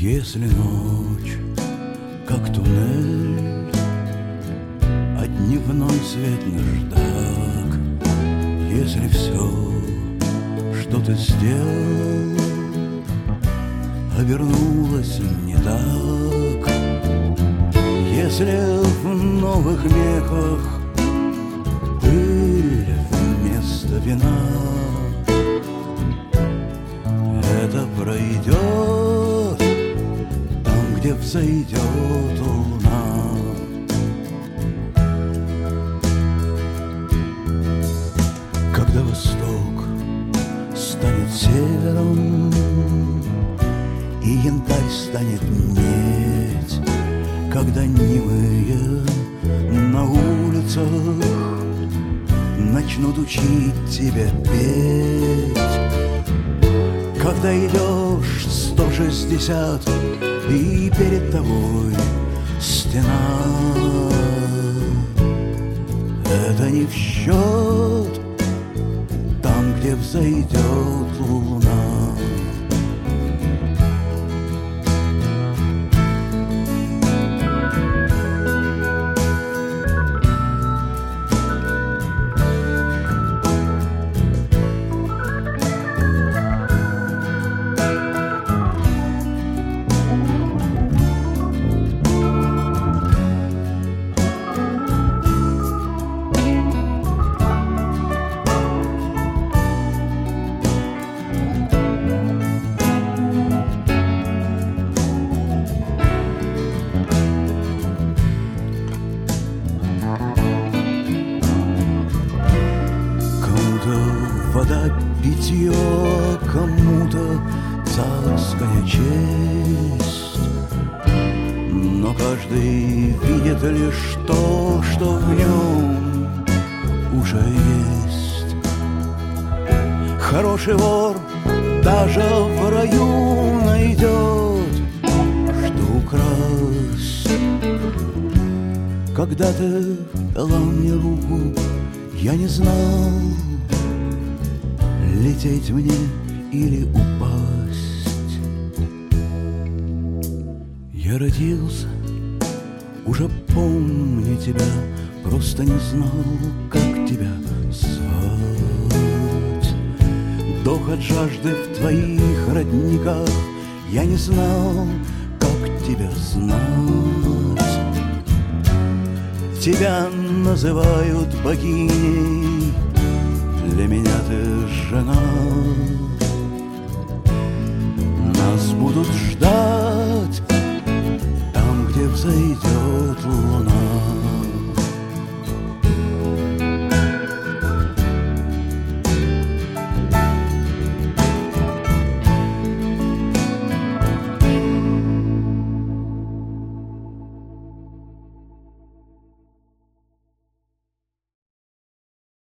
Если ночь, как туннель, а дневной свет наждак, если все, что ты сделал, обернулось не так, если в новых мехах пыль вместо вина, это пройдет там, где взойдет луна. Когда восток станет севером и янтарь станет медь, когда немые на улицах начнут учить тебя петь, когда идешь 160 и перед тобой стена, это не в счет там, где взойдет луна. Вода питье, кому-то царская честь, но каждый видит лишь то, что в нем уже есть. Хороший вор даже в раю найдет, что украсть. Когда ты дала мне руку, я не знал, лететь мне или упасть. Я родился, уже помню тебя, просто не знал, как тебя звать. Дох от жажды в твоих родниках, я не знал, как тебя знать. Тебя называют богиней, для меня ты жена. Нас будут ждать там, где взойдет